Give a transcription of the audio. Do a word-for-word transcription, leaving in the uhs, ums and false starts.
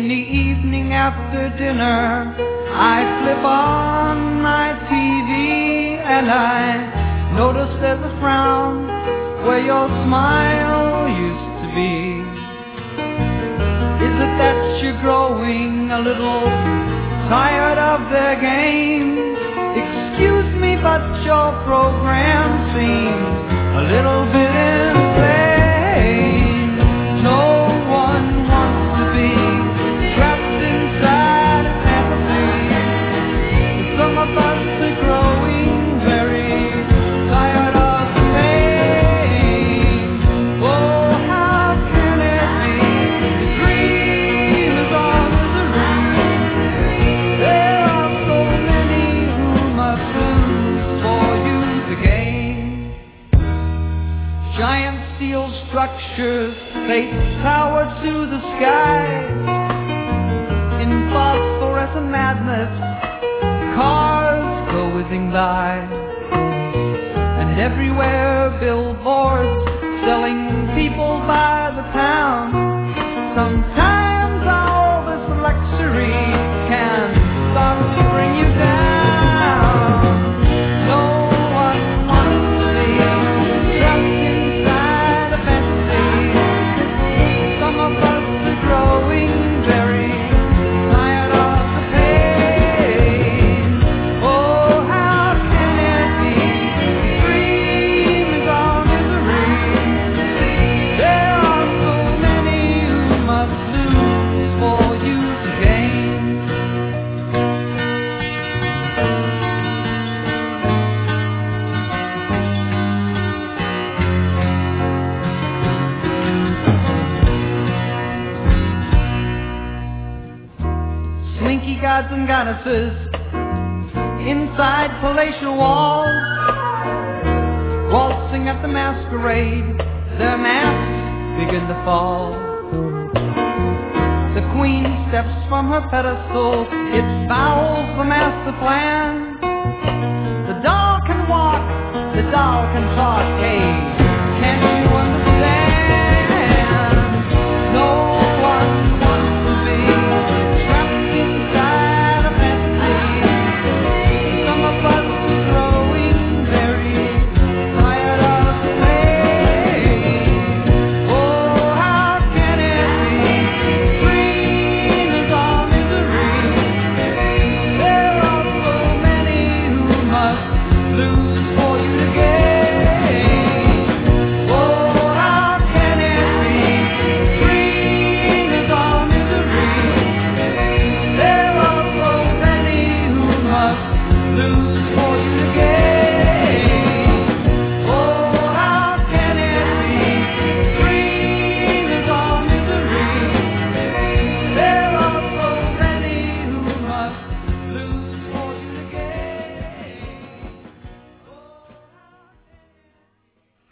In the evening after dinner, I flip on my T V and I notice there's a frown where your smile used to be. Is it that you're growing a little tired of their games? Excuse me, but your program seems a little bit insane. No one wants to be trapped inside a fantasy. Some of us are growing very tired of the pain. Oh, how can it be? The dream is all misery. There are so many who must lose for you to gain. Giant steel structures face tower to the sky. In phosphorescent madness, cars go whizzing by, and everywhere billboards selling people by the pound. Sometimes all this luxury can start to bring you down. No one wants to be trapped inside a fantasy. Some of us are growing very tired of the pain. Oh, how can it be? The dream is all misery. There are so many who must lose for you to gain. Slinky gods and goddesses inside palatial walls, waltzing at the masquerade, their masks begin to fall. The queen steps from her pedestal, it fouls the master plan. The doll can walk, the doll can talk, hey, can't you understand? No one wants to be trapped inside a fantasy. Some of us are growing very tired of the pain. Oh, how can it be? The dream is all misery. There are so many who must lose for you to gain. Oh, how can it be? The dream is all misery. There are so many who must lose